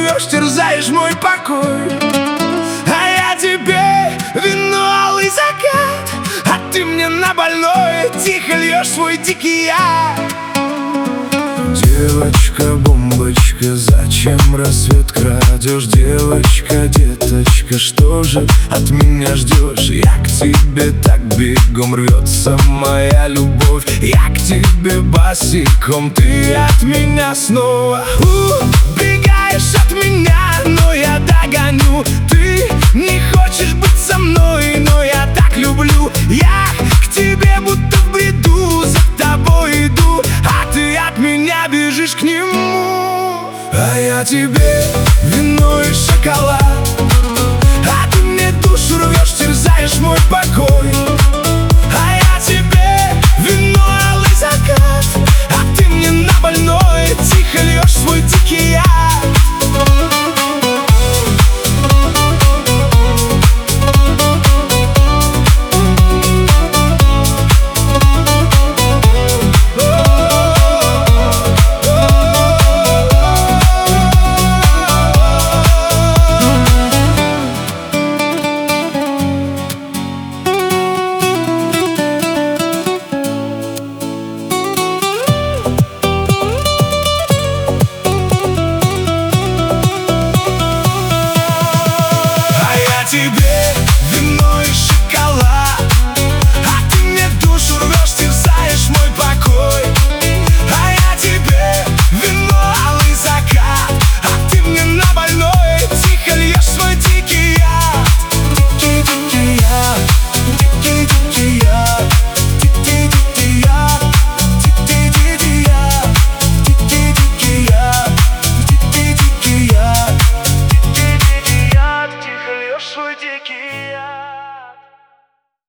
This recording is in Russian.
рвешь, терзаешь мой покой. А я тебе вино, алый закат, а ты мне на больное тихо льешь свой дикий яд. Девочка-бомбочка, зачем рассвет крадешь? Девочка, деточка, что же от меня ждешь? Я к тебе так бегом, рвется моя любовь. Я к тебе босиком, ты от меня снова убегаешь от меня, но я догоню. Ты не хочешь быть со мной, но я так люблю. Я к тебе будто в бреду, за тобой иду, а ты от меня бежишь к нему. А я тебе вино и шоколад, а ты мне душу рвешь, терзаешь мой покой. А я тебе вино, алый закат, а ты мне на больное тихо льешь свой дикий яд. Тебе вино и шоколад, а ты мне душу рвешь, терзаешь мой покой. А я тебе вино, алый закат, а ты мне на больное тихо льешь свой дикий яд. Дикий яд, дикий яд, дикий яд, дикий яд, дикий яд, дикий яд, тихо льешь свой дикий.